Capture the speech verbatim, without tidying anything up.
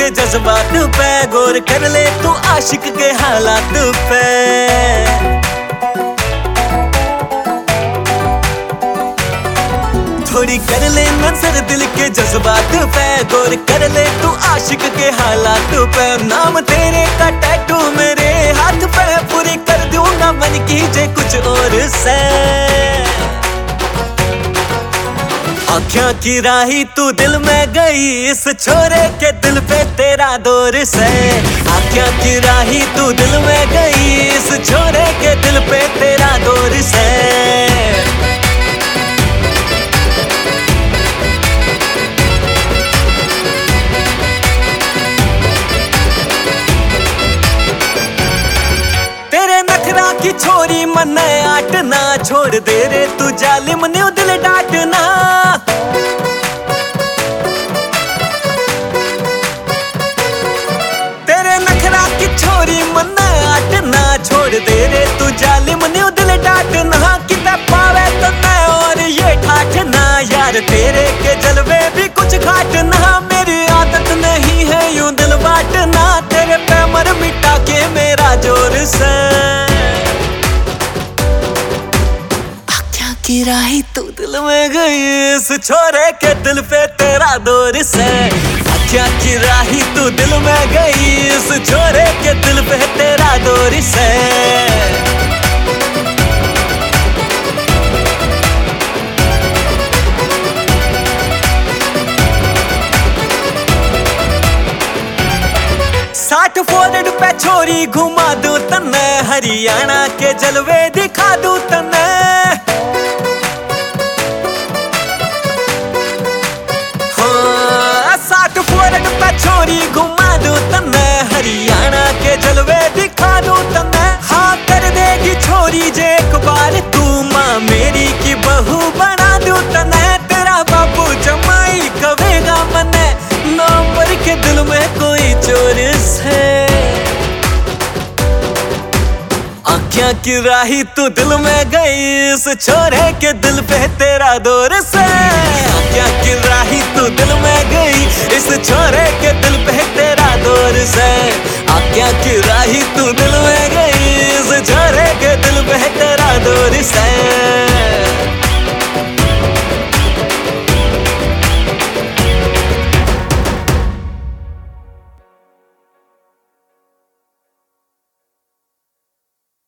के जज्बात पे गौर कर ले तू आशिक के हालात पे। थोड़ी कर ले नजर दिल के जज्बात पे गौर कर ले तू आशिक के हालात पे। नाम तेरे का टैटू मेरे हाथ पे पूरी कर दूंगा मन की जे कुछ और से। आँखों की राही तू दिल में गई इस छोरे के दिल पे तेरा दौर से। आँखों की राही तू दिल में गई इस छोरे के दिल पे तेरा दौर से। तेरे नखरा की छोरी मन आटना छोड़ दे रे तू जालिम ने दिल डांटना। तेरे नखरा की छोरी मन आटना छोड़ दे रे तू जालिम ने दिल डांटना। कितना पावे तो मैं और ये ठाठना यार तेरे के जलवे भी कुछ घाटना। मेरी आदत नहीं है यूं दिल बांटना तेरे पे मर मिटा के मेरा जोर से। की राही तू दिल में गई इस छोरे के दिल पे तेरा दौर से। आँखों की राही तू दिल में गई इस छोरे के दिल पे तेरा दौर से। साठ फोरड पे छोरी घुमा दूं तन्ने हरियाणा के जलवे दिखा दूं तन्ने। छोरी घुमा दूं तन्ने हरियाणा के जलवे दिखा दूं तन्ने। हाँ कर देगी छोरी जे एक बार तू माँ मेरी की बहू बना दूं तन्ने। तेरा बाबू जमाई कवेगा मने नंबर के दिल में कोई चोर से। आँखों की राही तू दिल में गई इस छोरे के दिल पे तेरा दौर से। आँखों की राही तू दिल में गई इस छोरे के दिल पे तेरा दौर से। आँखों की राही तू दिल में गई इस छोरे के दिल पे तेरा दौर से।